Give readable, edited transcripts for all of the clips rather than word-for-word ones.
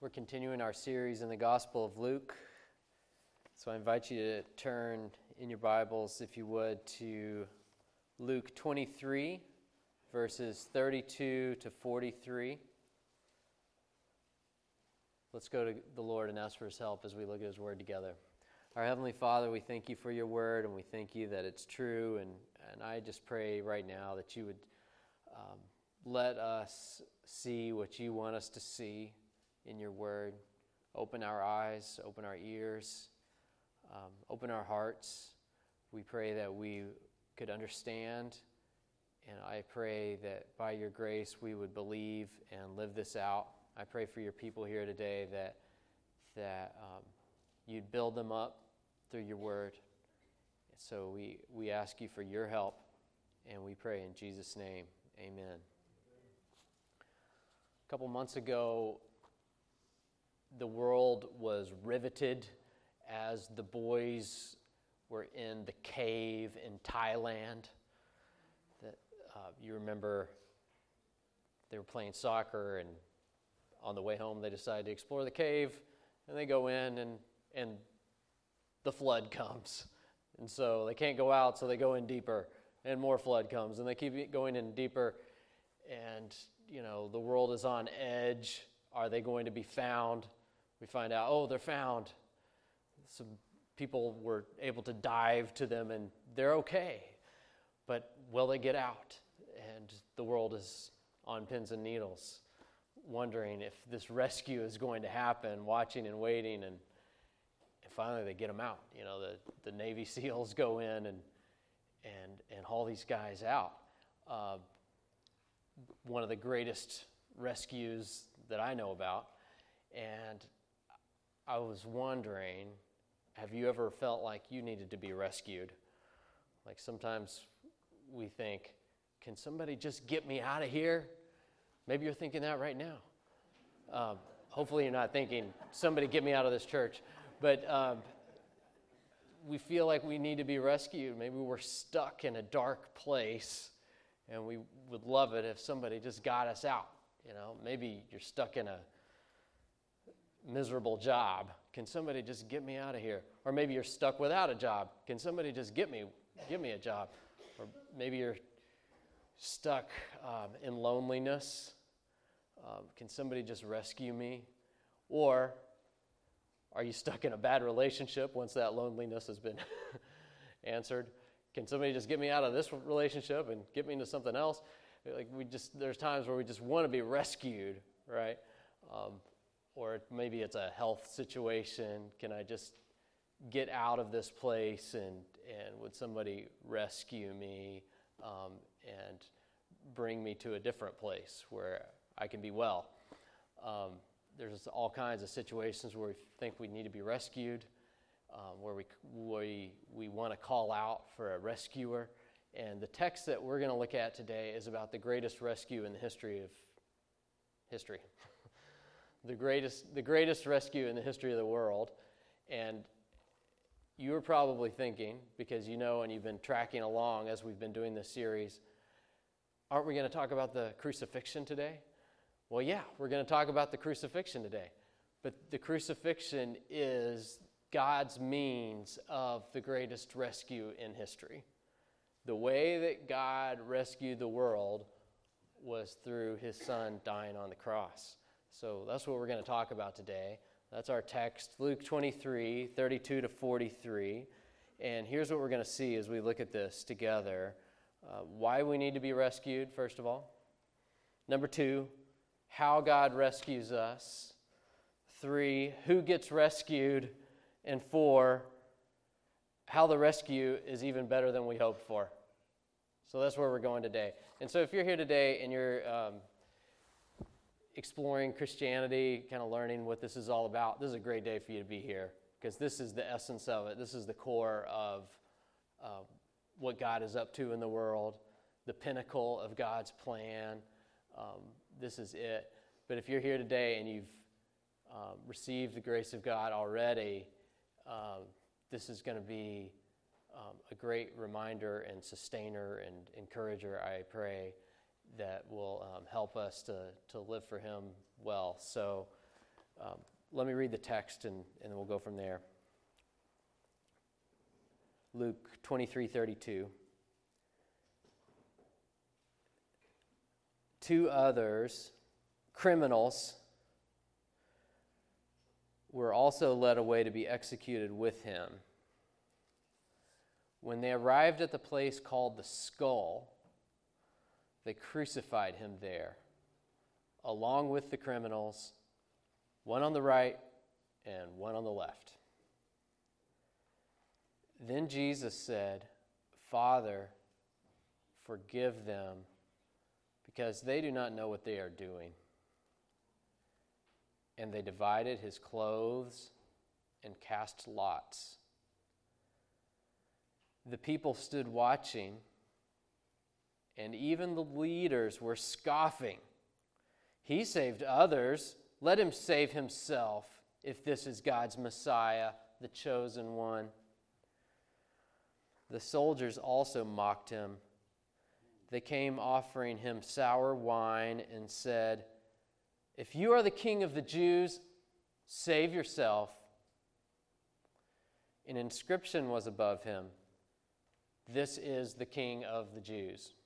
We're continuing our series in the Gospel of Luke. So I invite you to turn in your Bibles, if you would, to Luke 23, verses 32 to 43. Let's go to the Lord and ask for His help as we look at His Word together. Our Heavenly Father, we thank You for Your Word, and we thank You that it's true. And I just pray right now that You would let us see what You want us to see in Your Word. Open our eyes, open our ears, open our hearts. We pray that we could understand, and I pray that by Your grace we would believe and live this out. I pray for Your people here today that You'd build them up through Your Word. So we ask You for Your help, and we pray in Jesus' name, amen. A couple months ago, the world was riveted as the boys were in the cave in Thailand. You remember they were playing soccer, and on the way home they decided to explore the cave, and they go in, and the flood comes. And so they can't go out, so they go in deeper, and more flood comes, and they keep going in deeper, and the world is on edge. Are they going to be found? We find out, they're found. Some people were able to dive to them, and they're okay. But will they get out? And the world is on pins and needles, wondering if this rescue is going to happen, watching and waiting, and finally they get them out. The Navy SEALs go in and haul these guys out. One of the greatest rescues that I know about. And I was wondering, have you ever felt like you needed to be rescued? Like sometimes we think, can somebody just get me out of here? Maybe you're thinking that right now. Hopefully you're not thinking, somebody get me out of this church. But we feel like we need to be rescued. Maybe we're stuck in a dark place, and we would love it if somebody just got us out. Maybe you're stuck in a miserable job. Can somebody just get me out of here? Or maybe you're stuck without a job. Can somebody just give me a job? Or maybe you're stuck in loneliness. Can somebody just rescue me? Or are you stuck in a bad relationship once that loneliness has been answered? Can somebody just get me out of this relationship and get me into something else? There's times where we just want to be rescued, right? Or maybe it's a health situation. Can I just get out of this place, and would somebody rescue me and bring me to a different place where I can be well? There's all kinds of situations where we think we need to be rescued, where we want to call out for a rescuer. And the text that we're going to look at today is about the greatest rescue in the history of history. The greatest rescue in the history of the world. And you're probably thinking, because and you've been tracking along as we've been doing this series, aren't we going to talk about the crucifixion today? Well, yeah, we're going to talk about the crucifixion today. But the crucifixion is God's means of the greatest rescue in history. The way that God rescued the world was through His Son dying on the cross. So that's what we're going to talk about today. That's our text, Luke 23, 32 to 43. And here's what we're going to see as we look at this together. Why we need to be rescued, first of all. Number 2, how God rescues us. 3, who gets rescued. And 4, how the rescue is even better than we hoped for. So that's where we're going today. And so if you're here today and you're exploring Christianity, kind of learning what this is all about, this is a great day for you to be here, because this is the essence of it. This is the core of what God is up to in the world, the pinnacle of God's plan. This is it. But if you're here today and you've received the grace of God already, this is going to be a great reminder and sustainer and encourager, I pray, that will help us to live for Him well. So Let me read the text and then we'll go from there. Luke 23:32. Two others, criminals, were also led away to be executed with him. When they arrived at the place called the Skull, they crucified him there, along with the criminals, one on the right and one on the left. Then Jesus said, "Father, forgive them, because they do not know what they are doing." And they divided his clothes and cast lots. The people stood watching, and even the leaders were scoffing. "He saved others. Let him save himself, if this is God's Messiah, the chosen one." The soldiers also mocked him. They came offering him sour wine and said, "If you are the king of the Jews, save yourself." An inscription was above him, "This is the King of the Jews."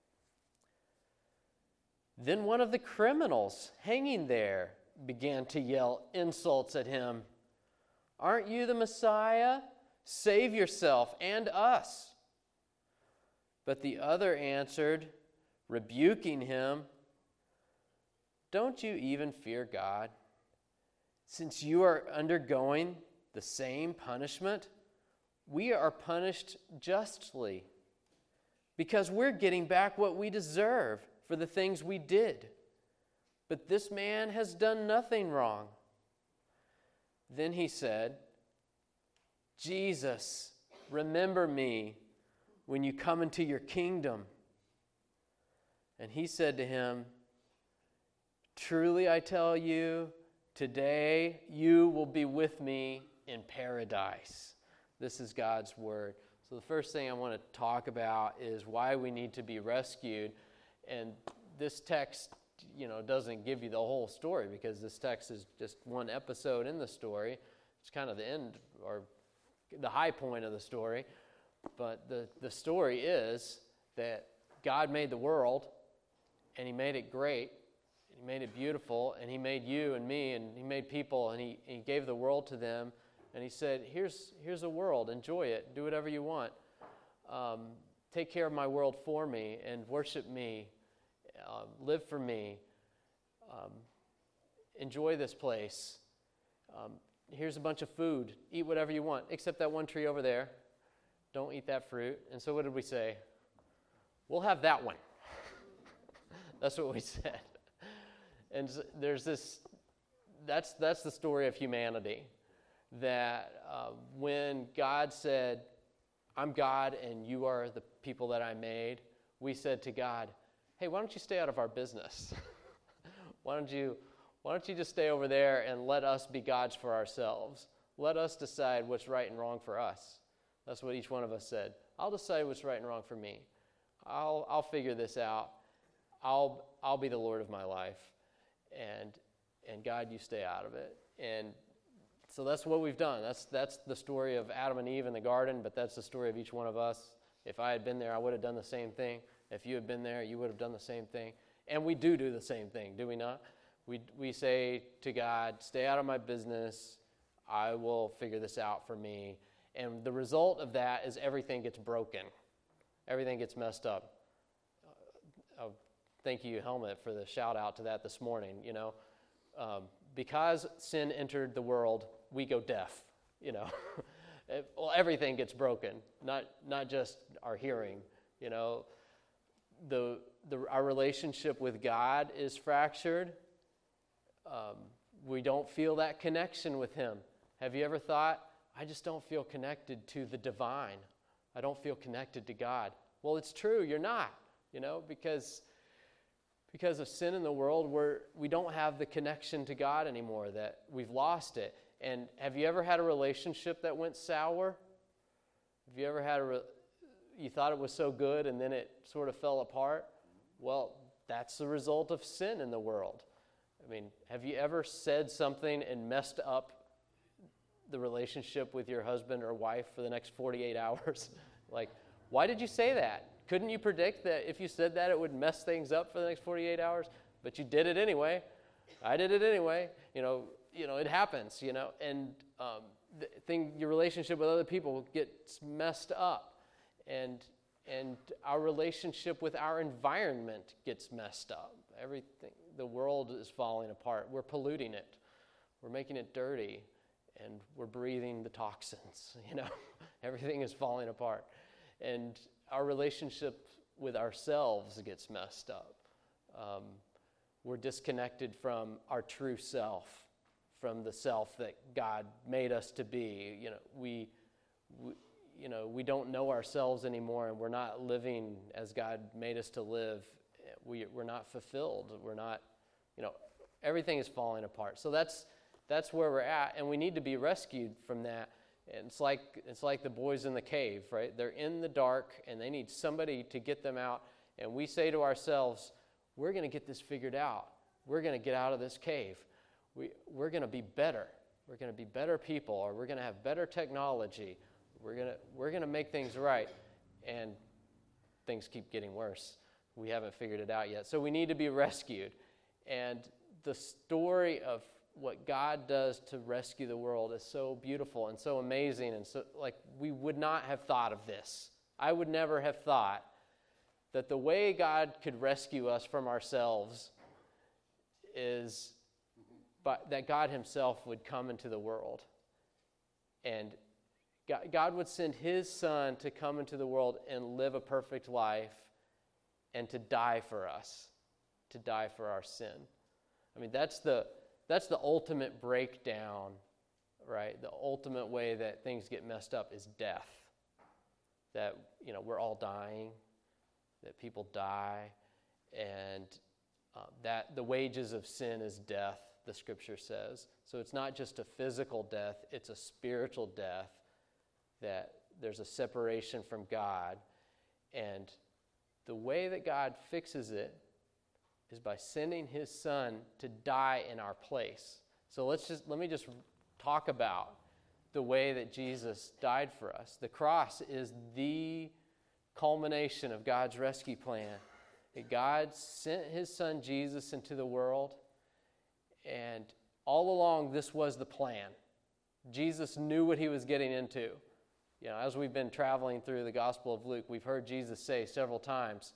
Then one of the criminals hanging there began to yell insults at him. "Aren't you the Messiah? Save yourself and us." But the other answered, rebuking him, "Don't you even fear God, since you are undergoing the same punishment? We are punished justly, because we're getting back what we deserve for the things we did. But this man has done nothing wrong." Then he said, "Jesus, remember me when you come into your kingdom." And he said to him, "Truly I tell you, today you will be with me in paradise." This is God's word. So the first thing I want to talk about is why we need to be rescued. And this text, doesn't give you the whole story, because this text is just one episode in the story. It's kind of the end or the high point of the story. But the story is that God made the world, and he made it great. He made it beautiful, and he made you and me, and he made people, and he gave the world to them. And he said, here's a world. Enjoy it. Do whatever you want. Take care of my world for me and worship me. Live for me. Enjoy this place. Here's a bunch of food. Eat whatever you want, except that one tree over there. Don't eat that fruit. And so what did we say? We'll have that one. That's what we said. And there's this, that's the story of humanity. That when God said, "I'm God and you are the people that I made," we said to God, "Hey, why don't you stay out of our business? Why don't you just stay over there and let us be gods for ourselves? Let us decide what's right and wrong for us." That's what each one of us said. "I'll decide what's right and wrong for me. I'll figure this out. I'll be the Lord of my life, and God, you stay out of it." And so that's what we've done. That's the story of Adam and Eve in the garden, but that's the story of each one of us. If I had been there, I would have done the same thing. If you had been there, you would have done the same thing. And we do the same thing, do we not? We say to God, "Stay out of my business. I will figure this out for me." And the result of that is everything gets broken. Everything gets messed up. Thank you, Helmet, for the shout out to that this morning. Because sin entered the world, we go deaf. Well, everything gets broken, not just our hearing. Our relationship with God is fractured. We don't feel that connection with him. Have you ever thought, "I just don't feel connected to the divine. I don't feel connected to God"? Well, it's true, you're not, because of sin in the world, we don't have the connection to God anymore, that we've lost it. And have you ever had a relationship that went sour? Have you ever had you thought it was so good and then it sort of fell apart? Well, that's the result of sin in the world. I mean, have you ever said something and messed up the relationship with your husband or wife for the next 48 hours? Like, why did you say that? Couldn't you predict that if you said that it would mess things up for the next 48 hours? But you did it anyway. I did it anyway. It happens, and your relationship with other people gets messed up, and our relationship with our environment gets messed up. Everything, the world is falling apart. We're polluting it. We're making it dirty, and we're breathing the toxins, Everything is falling apart. And our relationship with ourselves gets messed up. We're disconnected from our true self, from the self that God made us to be. We don't know ourselves anymore, and we're not living as God made us to live. We're not fulfilled. We're not, everything is falling apart. So that's where we're at, and we need to be rescued from that. And it's like the boys in the cave, right? They're in the dark, and they need somebody to get them out. And we say to ourselves, we're going to get this figured out. We're going to get out of this cave. We're going to be better. We're going to be better people, or we're going to have better technology. We're going to make things right, and things keep getting worse. We haven't figured it out yet. So we need to be rescued. And the story of what God does to rescue the world is so beautiful and so amazing, and so we would not have thought of this. I would never have thought that the way God could rescue us from ourselves is that God himself would come into the world. And God would send his Son to come into the world and live a perfect life and to die for us, to die for our sin. I mean, that's the ultimate breakdown, right? The ultimate way that things get messed up is death. That, we're all dying, that people die, and that the wages of sin is death, the scripture says. So it's not just a physical death, it's a spiritual death, that there's a separation from God. And the way that God fixes it is by sending his Son to die in our place. So let me just talk about the way that Jesus died for us. The cross is the culmination of God's rescue plan. That God sent his Son Jesus into the world, and all along this was the plan. Jesus knew what he was getting into. As we've been traveling through the Gospel of Luke, we've heard Jesus say several times,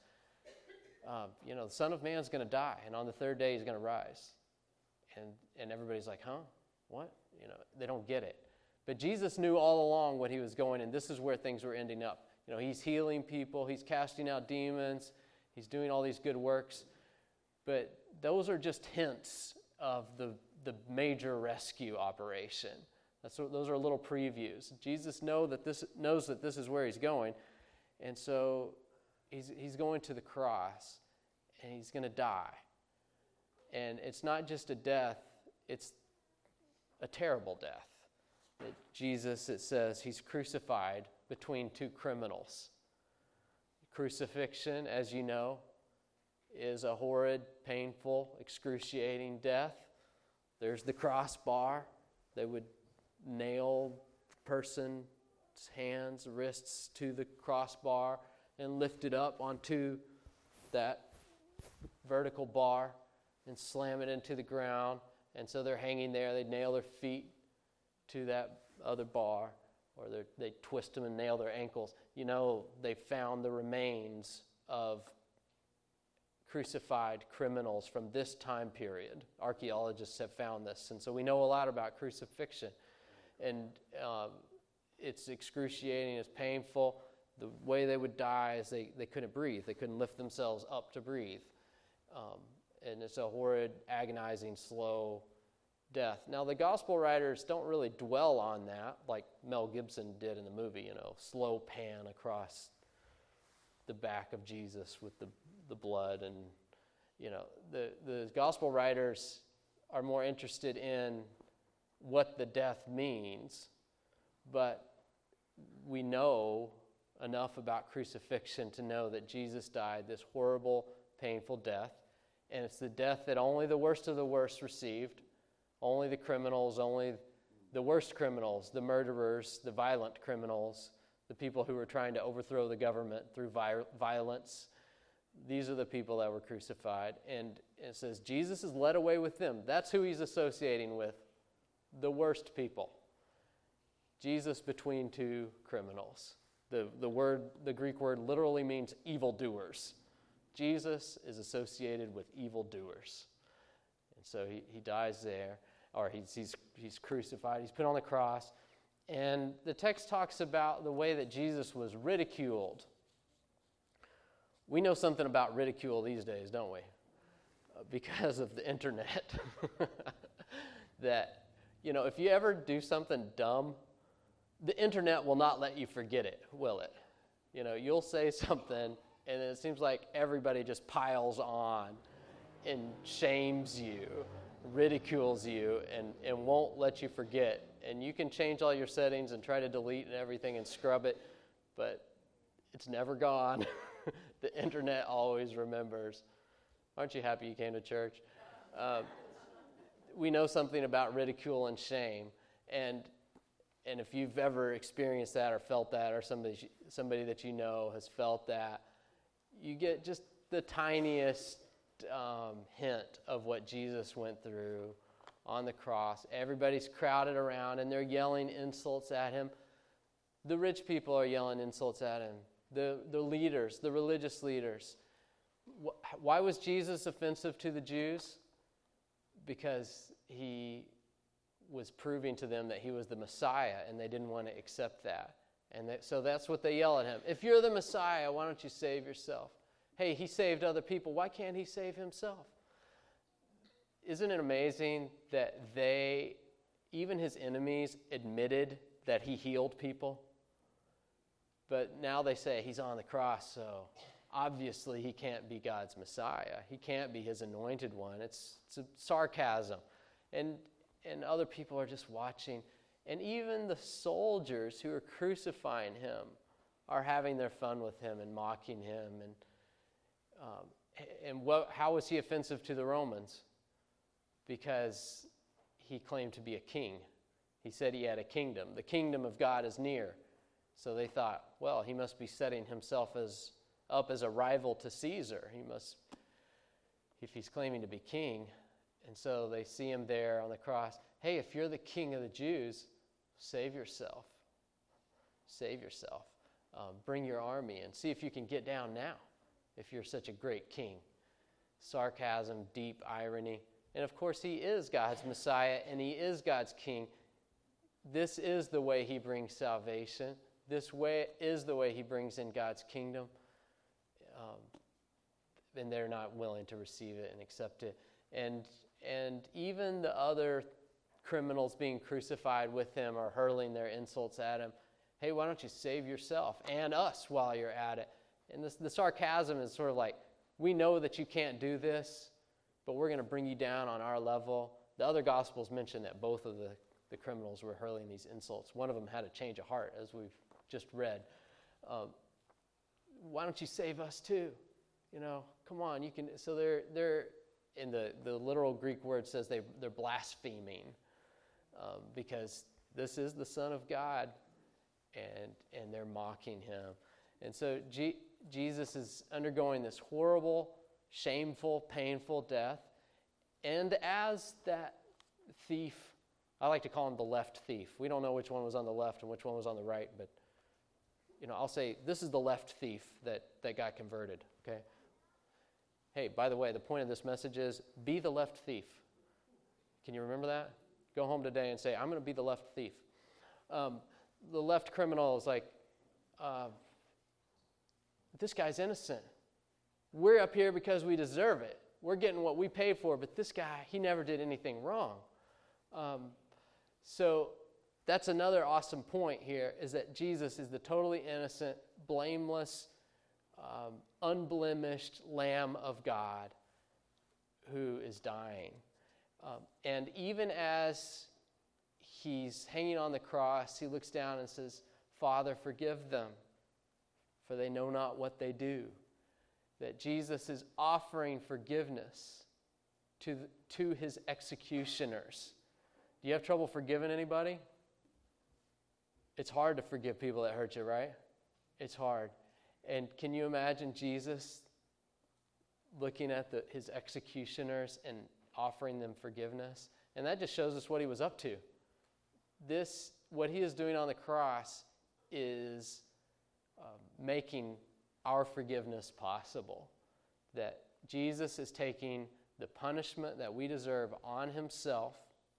the Son of Man is going to die, and on the third day he's going to rise. And everybody's like, huh? What? They don't get it. But Jesus knew all along what he was going, and this is where things were ending up. He's healing people, he's casting out demons, he's doing all these good works. But those are just hints of the major rescue operation. Those are little previews. Jesus knows that this is where he's going, and so he's going to the cross, and he's going to die. And it's not just a death, it's a terrible death. That Jesus, it says, he's crucified between two criminals. Crucifixion, as you know, is a horrid, painful, excruciating death. There's the crossbar. They would nail the person's hands, wrists to the crossbar and lift it up onto that vertical bar and slam it into the ground. And so they're hanging there. They'd nail their feet to that other bar, or they'd twist them and nail their ankles. They found the remains of crucified criminals from this time period. Archaeologists have found this, and so we know a lot about crucifixion. And it's excruciating, it's painful. The way they would die is they couldn't breathe. They couldn't lift themselves up to breathe. And it's a horrid, agonizing, slow death. Now, the gospel writers don't really dwell on that like Mel Gibson did in the movie, slow pan across the back of Jesus with the blood. And, the gospel writers are more interested in what the death means, but we know enough about crucifixion to know that Jesus died this horrible, painful death, And it's the death that only the worst of the worst received. Only the criminals, only the worst criminals, the murderers, the violent criminals, the people who were trying to overthrow the government through violence. These are the people that were crucified. And it says Jesus is led away with them. That's who he's associating with, the worst people. Jesus between two criminals. The Greek word literally means evildoers. Jesus is associated with evildoers. And so he dies there, or he's crucified, he's put on the cross. And the text talks about the way that Jesus was ridiculed. We know something about ridicule these days, don't we? Because of the internet. That, if you ever do something dumb, the internet will not let you forget it, will it? You'll say something, and it seems like everybody just piles on and shames you, ridicules you, and won't let you forget. And you can change all your settings and try to delete and everything and scrub it, but it's never gone. The internet always remembers. Aren't you happy you came to church? We know something about ridicule and shame, and if you've ever experienced that or felt that, or somebody that you know has felt that, you get just the tiniest hint of what Jesus went through on the cross. Everybody's crowded around, and they're yelling insults at him. The rich people are yelling insults at him. The leaders, the religious leaders. Why was Jesus offensive to the Jews? Because he was proving to them that he was the Messiah, and they didn't want to accept that. And so that's what they yell at him. If you're the Messiah, why don't you save yourself? Hey, he saved other people. Why can't he save himself? Isn't it amazing that even his enemies, admitted that he healed people? But now they say he's on the cross, so obviously he can't be God's Messiah. He can't be his anointed one. It's a sarcasm. And other people are just watching. And even the soldiers who are crucifying him are having their fun with him and mocking him. How was he offensive to the Romans? Because he claimed to be a king. He said he had a kingdom. The kingdom of God is near. So they thought, well, he must be setting himself up as a rival to Caesar. He must, if he's claiming to be king. And so they see him there on the cross. Hey, if you're the king of the Jews, save yourself. Save yourself. Bring your army and see if you can get down now, if you're such a great king. Sarcasm, deep irony. And of course, he is God's Messiah, and he is God's king. This is the way he brings salvation. This way is the way he brings in God's kingdom. And they're not willing to receive it and accept it. And even the other criminals being crucified with him are hurling their insults at him. Hey, why don't you save yourself and us while you're at it? And the sarcasm is sort of like, we know that you can't do this, but we're going to bring you down on our level. The other Gospels mention that both of the criminals were hurling these insults. One of them had a change of heart, as we've just read. Why don't you save us too? Come on, you can. So they're in the literal Greek word says they're blaspheming because this is the Son of God, and they're mocking him. And so Jesus is undergoing this horrible, shameful, painful death. And as that thief, I like to call him the left thief. We don't know which one was on the left and which one was on the right, but I'll say this is the left thief that got converted, okay? Hey, by the way, the point of this message is be the left thief. Can you remember that? Go home today and say, I'm going to be the left thief. The left criminal is like, this guy's innocent. We're up here because we deserve it. We're getting what we pay for, but this guy, he never did anything wrong. So that's another awesome point here, is that Jesus is the totally innocent, blameless, unblemished Lamb of God who is dying. And even as he's hanging on the cross, he looks down and says, Father, forgive them, for they know not what they do. that Jesus is offering forgiveness to his executioners. Do you have trouble forgiving anybody? It's hard to forgive people that hurt you, right? It's hard. And can you imagine Jesus looking at his executioners and offering them forgiveness? And that just shows us what he was up to. What he is doing on the cross is making our forgiveness possible. That Jesus is taking the punishment that we deserve on himself.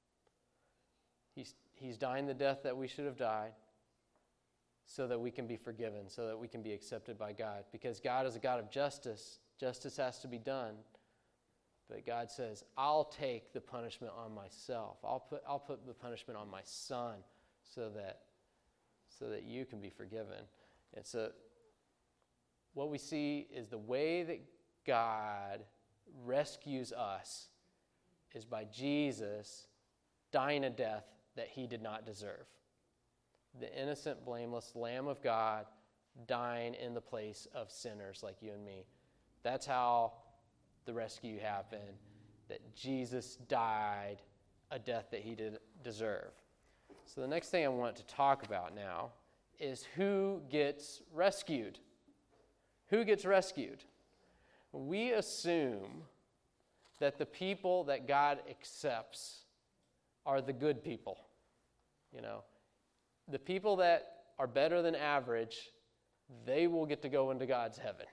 He's dying the death that we should have died so that we can be forgiven, so that we can be accepted by God. Because God is a God of justice. Justice has to be done. But God says, I'll take the punishment on myself. I'll put the punishment on my Son so that you can be forgiven. And so what we see is the way that God rescues us is by Jesus dying a death that he did not deserve. The innocent, blameless Lamb of God dying in the place of sinners like you and me. That's how the rescue happened, that Jesus died a death that he did deserve. So the next thing I want to talk about now is who gets rescued. Who gets rescued? We assume that the people that God accepts are the good people. You know, the people that are better than average, they will get to go into God's heaven.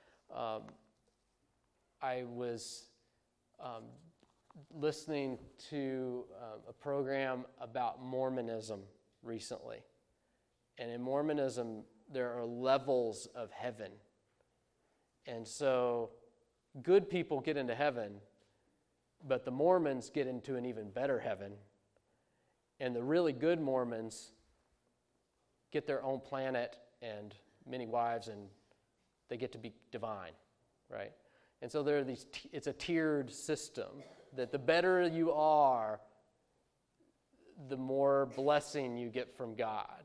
I was listening to a program about Mormonism recently. And in Mormonism, there are levels of heaven. And so good people get into heaven, but the Mormons get into an even better heaven. And the really good Mormons get their own planet and many wives, and they get to be divine, right? And so there are it's a tiered system that the better you are, the more blessing you get from God.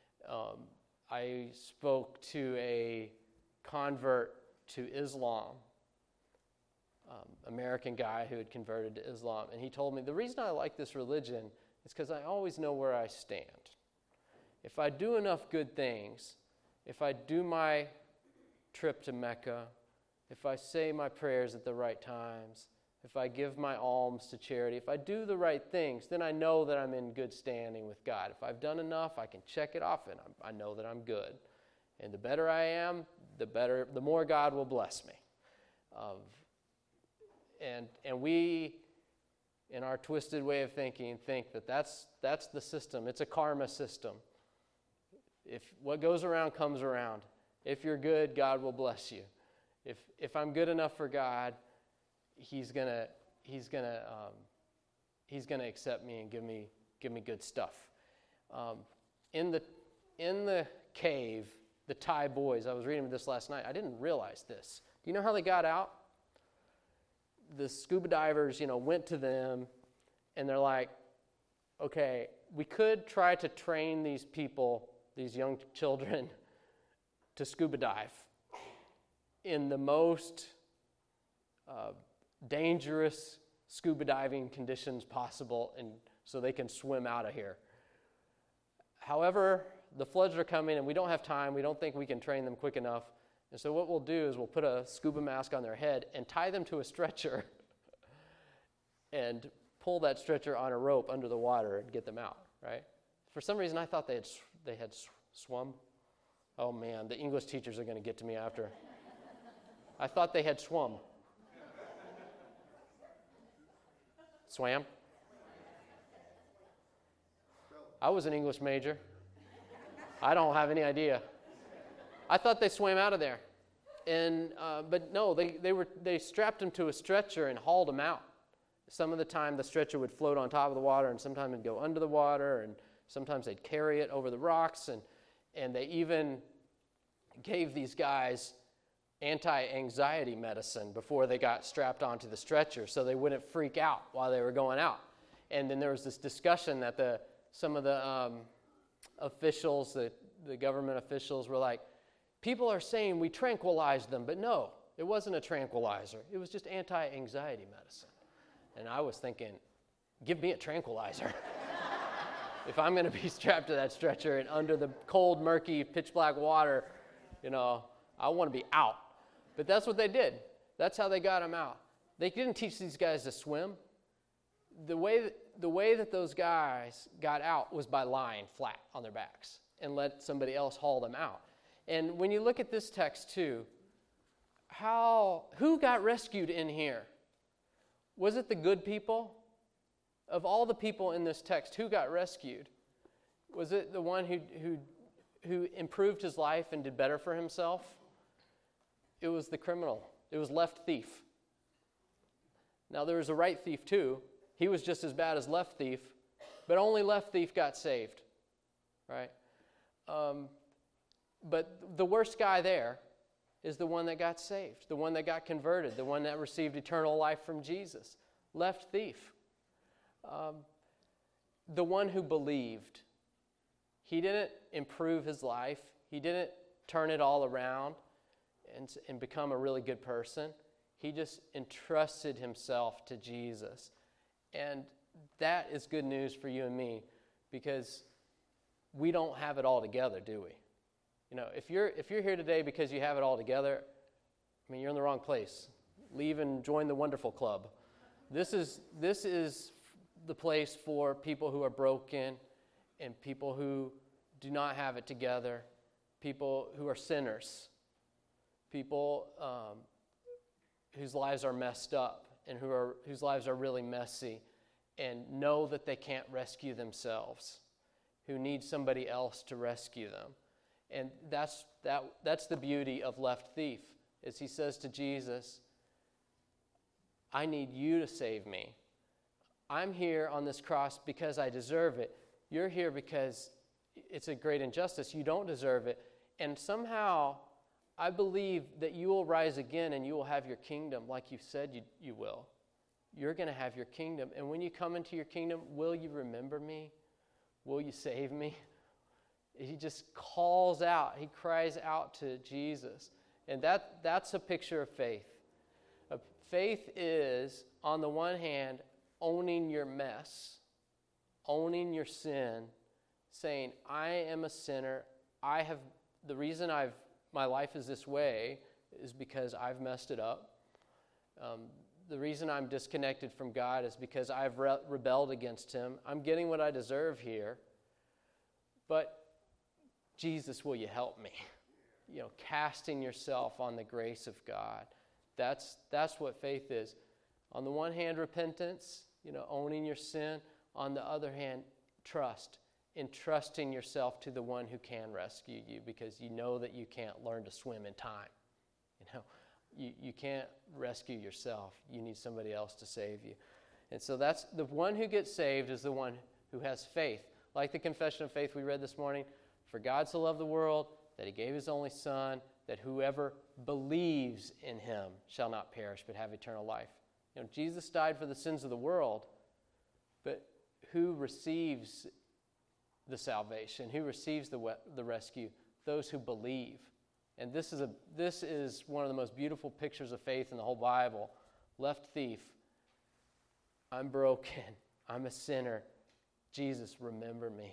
I spoke to a convert to Islam, American guy who had converted to Islam, and he told me, the reason I like this religion is because I always know where I stand. If I do enough good things, if I do my trip to Mecca, if I say my prayers at the right times, if I give my alms to charity, if I do the right things, then I know that I'm in good standing with God. If I've done enough, I can check it off, and I know that I'm good. And the better I am, the more God will bless me. And we, in our twisted way of thinking, think that that's the system. It's a karma system. If what goes around comes around. If you're good, God will bless you. If I'm good enough for God, He's gonna accept me and give me good stuff. In the cave, the Thai boys, I was reading this last night. I didn't realize this. Do you know how they got out? The scuba divers, went to them, and they're like, okay, we could try to train these people, these young children, to scuba dive in the most dangerous scuba diving conditions possible, and so they can swim out of here. However, the floods are coming, and we don't have time. We don't think we can train them quick enough. And so what we'll do is we'll put a scuba mask on their head and tie them to a stretcher and pull that stretcher on a rope under the water and get them out, right? For some reason, I thought they had swum. Oh, man, the English teachers are going to get to me after. I thought they had swum. Swam? I was an English major. I don't have any idea. I thought they swam out of there. But no, they strapped them to a stretcher and hauled them out. Some of the time the stretcher would float on top of the water, and sometimes it'd go under the water, and sometimes they'd carry it over the rocks, and they even gave these guys anti-anxiety medicine before they got strapped onto the stretcher so they wouldn't freak out while they were going out. And then there was this discussion that some of the officials, the government officials were like, people are saying we tranquilized them, but no, It wasn't a tranquilizer. It was just anti-anxiety medicine. And I was thinking, give me a tranquilizer. If I'm going to be strapped to that stretcher and under the cold, murky, pitch black water, I want to be out. But that's what they did. That's how they got him out. They didn't teach these guys to swim. The way that those guys got out was by lying flat on their backs and let somebody else haul them out. And when you look at this text too, who got rescued in here? Was it the good people? Of all the people in this text, who got rescued? Was it the one who improved his life and did better for himself? It was the criminal. It was left thief. Now there was a right thief too. He was just as bad as left thief, but only left thief got saved, right? But the worst guy there is the one that got saved, the one that got converted, the one that received eternal life from Jesus. Left thief. The one who believed. He didn't improve his life. He didn't turn it all around and become a really good person. He just entrusted himself to Jesus. And that is good news for you and me, because we don't have it all together, do we? If you're here today because you have it all together, you're in the wrong place. Leave and join the Wonderful Club. This is the place for people who are broken and people who do not have it together, people who are sinners, people whose lives are messed up and whose lives are really messy and know that they can't rescue themselves, who need somebody else to rescue them. And that's the beauty of left thief, is he says to Jesus, I need you to save me. I'm here on this cross because I deserve it. You're here because it's a great injustice. You don't deserve it. And somehow, I believe that you will rise again and you will have your kingdom like you said you will. You're going to have your kingdom. And when you come into your kingdom, will you remember me? Will you save me? He just calls out. He cries out to Jesus. And that's a picture of faith. Faith is, on the one hand, owning your mess, owning your sin, saying, I am a sinner. The reason my life is this way is because I've messed it up. The reason I'm disconnected from God is because I've rebelled against him. I'm getting what I deserve here. But Jesus, will you help me? Casting yourself on the grace of God. That's what faith is. On the one hand, repentance, owning your sin. On the other hand, trust, entrusting yourself to the one who can rescue you, because you know that you can't learn to swim in time. You can't rescue yourself. You need somebody else to save you. And so that's the one who gets saved is the one who has faith. Like the confession of faith we read this morning, for God so loved the world that he gave his only Son, that whoever believes in him shall not perish but have eternal life. Jesus died for the sins of the world, but who receives the salvation? Who receives the rescue? Those who believe. And this is one of the most beautiful pictures of faith in the whole Bible. Left thief. I'm broken. I'm a sinner. Jesus, remember me.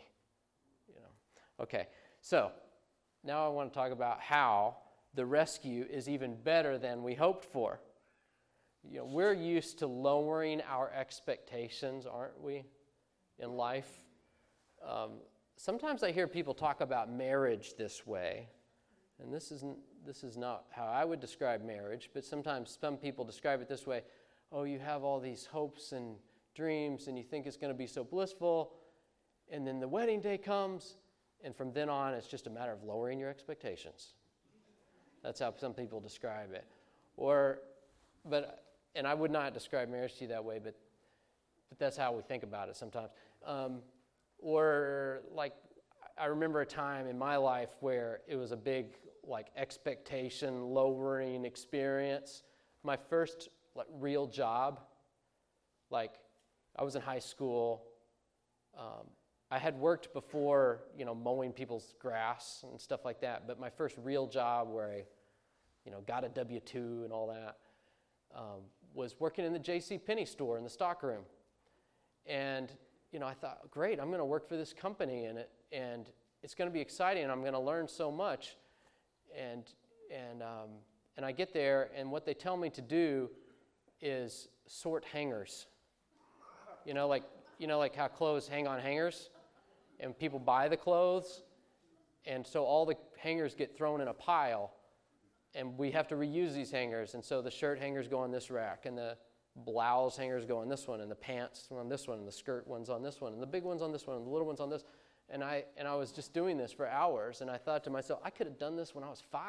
Okay, so now I want to talk about how the rescue is even better than we hoped for. We're used to lowering our expectations, aren't we, in life? Sometimes I hear people talk about marriage this way, and this is not how I would describe marriage, but sometimes some people describe it this way. Oh, you have all these hopes and dreams, and you think it's going to be so blissful, and then the wedding day comes, and from then on, it's just a matter of lowering your expectations. That's how some people describe it. And I would not describe marriage to you that way, but that's how we think about it sometimes. Or like, I remember a time in my life where it was a big expectation lowering experience. My first real job, I was in high school. I had worked before, mowing people's grass and stuff like that. But my first real job where got a W-2 and all that, was working in the J.C. Penney store in the stockroom. And, I thought, great, I'm going to work for this company, and it's going to be exciting, and I'm going to learn so much. And I get there, and what they tell me to do is sort hangers. Like how clothes hang on hangers, and people buy the clothes, and so all the hangers get thrown in a pile, and we have to reuse these hangers. And so the shirt hangers go on this rack, and the blouse hangers go on this one, and the pants on this one, and the skirt one's on this one, and the big one's on this one, and the little one's on this. And I was just doing this for hours, and I thought to myself, I could have done this when I was 5,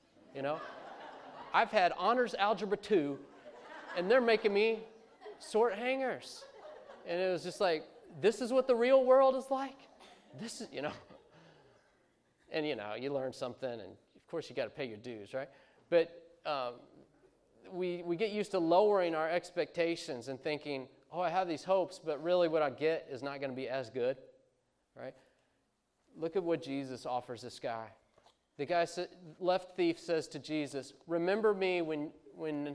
I've had honors algebra 2, and they're making me sort hangers. And it was just like, this is what the real world is like? This is, And, you learn something, and of course you got to pay your dues, right? But we get used to lowering our expectations and thinking, I have these hopes, but really what I get is not going to be as good, right? Look at what Jesus offers this guy. The guy, left thief, says to Jesus, remember me when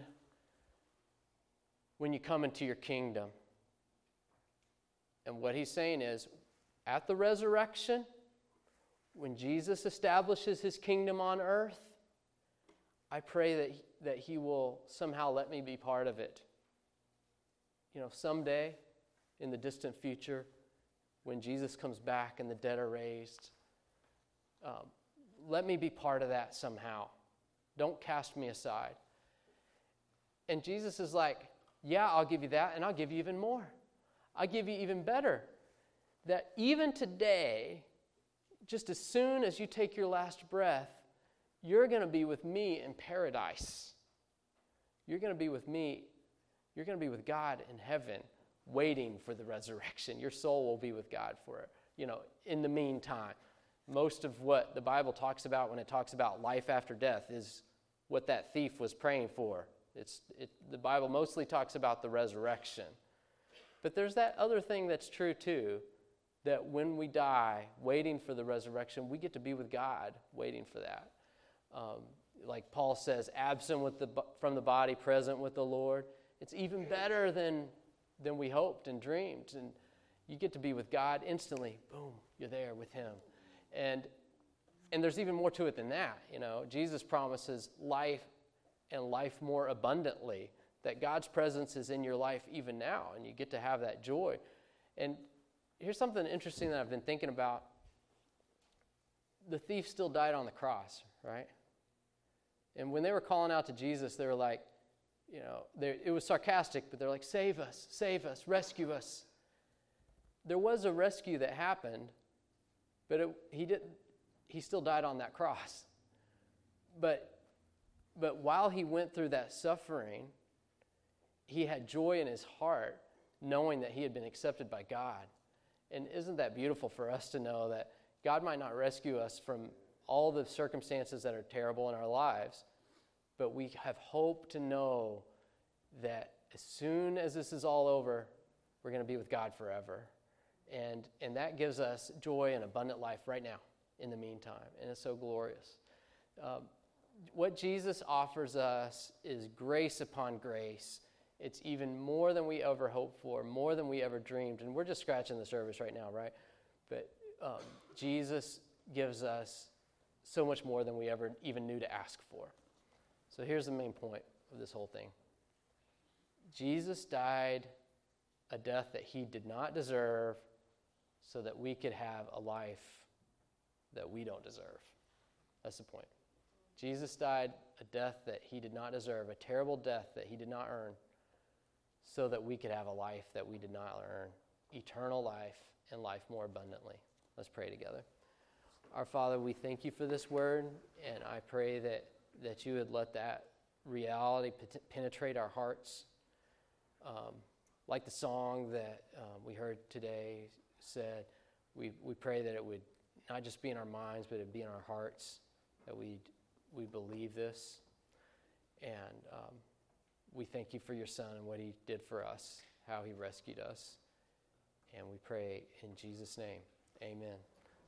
you come into your kingdom. And what he's saying is, at the resurrection, when Jesus establishes his kingdom on earth, I pray that he will somehow let me be part of it. Someday, in the distant future, when Jesus comes back and the dead are raised, let me be part of that somehow. Don't cast me aside. And Jesus is like, yeah, I'll give you that, and I'll give you even more. I'll give you even better. That even today, just as soon as you take your last breath, you're going to be with me in paradise. You're going to be with me. You're going to be with God in heaven, waiting for the resurrection. Your soul will be with God for, in the meantime. Most of what the Bible talks about when it talks about life after death is what that thief was praying for. The Bible mostly talks about the resurrection. But there's that other thing that's true too, that when we die, waiting for the resurrection, we get to be with God, waiting for that. Like Paul says, absent from the body, present with the Lord. It's even better than we hoped and dreamed. And you get to be with God instantly. Boom, you're there with him. And there's even more to it than that. Jesus promises life and life more abundantly. That God's presence is in your life even now, and you get to have that joy. And here's something interesting that I've been thinking about. The thief still died on the cross, right? And when they were calling out to Jesus, they were like, it was sarcastic, but they're like, save us, rescue us. There was a rescue that happened, but he still died on that cross. But while he went through that suffering, he had joy in his heart, knowing that he had been accepted by God. And isn't that beautiful for us to know that God might not rescue us from all the circumstances that are terrible in our lives, but we have hope to know that as soon as this is all over, we're going to be with God forever. And that gives us joy and abundant life right now, in the meantime. And it's so glorious. What Jesus offers us is grace upon grace. It's even more than we ever hoped for, more than we ever dreamed. And we're just scratching the surface right now, right? But Jesus gives us so much more than we ever even knew to ask for. So here's the main point of this whole thing. Jesus died a death that he did not deserve so that we could have a life that we don't deserve. That's the point. Jesus died a death that he did not deserve, a terrible death that he did not earn, so that we could have a life that we did not earn, eternal life and life more abundantly. Let's pray together. Our Father, we thank you for this word, and I pray that you would let that reality penetrate our hearts. Like the song that we heard today said, we pray that it would not just be in our minds, but it would be in our hearts, that we believe this. And we thank you for your Son and what he did for us, how he rescued us. And we pray in Jesus' name, amen.